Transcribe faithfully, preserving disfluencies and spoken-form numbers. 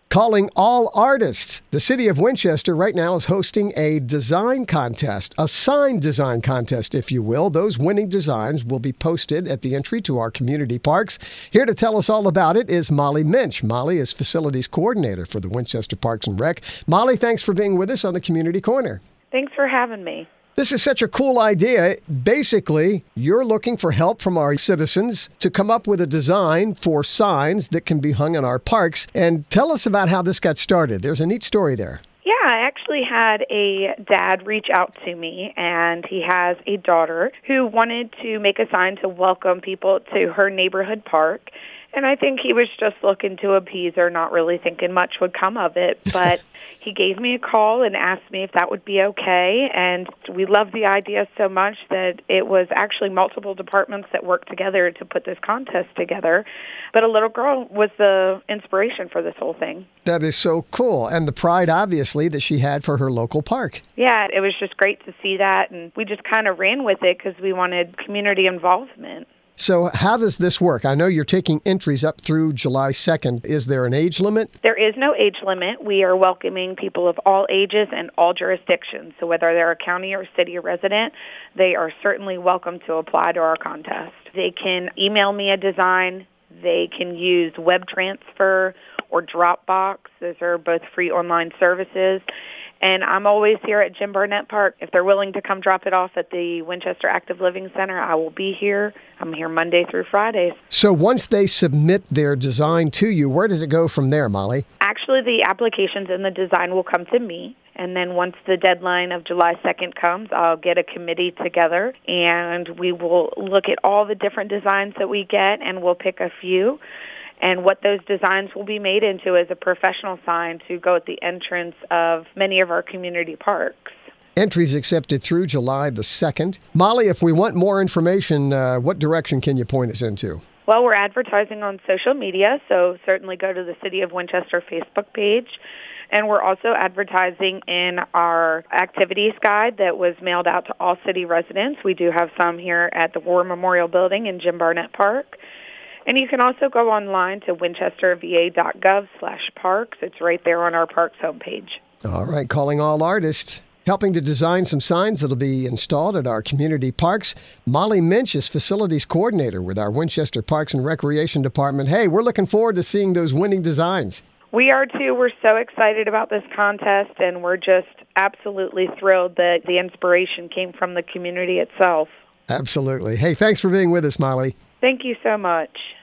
Calling all artists. The city of Winchester right now is hosting a design contest, a sign design contest, if you will. Those winning designs will be posted at the entry to our community parks. Here to tell us all about it is Molly Minch. Molly is facilities coordinator for the Winchester Parks and Rec. Molly, thanks for being with us on the Community Corner. Thanks for having me. This is such a cool idea. Basically, you're looking for help from our citizens to come up with a design for signs that can be hung in our parks. And tell us about how this got started. There's a neat story there. Yeah, I actually had a dad reach out to me, and he has a daughter who wanted to make a sign to welcome people to her neighborhood park. And I think he was just looking to appease her, not really thinking much would come of it. But he gave me a call and asked me if that would be okay. And we loved the idea so much that it was actually multiple departments that worked together to put this contest together. But a little girl was the inspiration for this whole thing. That is so cool. And the pride, obviously, that she had for her local park. Yeah, it was just great to see that. And we just kind of ran with it because we wanted community involvement. So how does this work? I know you're taking entries up through July second. Is there an age limit? There is no age limit. We are welcoming people of all ages and all jurisdictions. So whether they're a county or city resident, they are certainly welcome to apply to our contest. They can email me a design. They can use web transfer or Dropbox. Those are both free online services. And I'm always here at Jim Barnett Park. If they're willing to come drop it off at the Winchester Active Living Center, I will be here. I'm here Monday through Fridays. So once they submit their design to you, where does it go from there, Molly? Actually, the applications and the design will come to me. And then once the deadline of July second comes, I'll get a committee together, and we will look at all the different designs that we get, and we'll pick a few. And what those designs will be made into is a professional sign to go at the entrance of many of our community parks. Entries accepted through July the second. Molly, if we want more information, uh, what direction can you point us into? Well, we're advertising on social media, so certainly go to the City of Winchester Facebook page. And we're also advertising in our activities guide that was mailed out to all city residents. We do have some here at the War Memorial Building in Jim Barnett Park. And you can also go online to winchesterva.gov slash parks. It's right there on our parks homepage. All right, calling all artists. Helping to design some signs that'll be installed at our community parks. Molly Minch is facilities coordinator with our Winchester Parks and Recreation Department. Hey, we're looking forward to seeing those winning designs. We are too. We're so excited about this contest, and we're just absolutely thrilled that the inspiration came from the community itself. Absolutely. Hey, thanks for being with us, Molly. Thank you so much.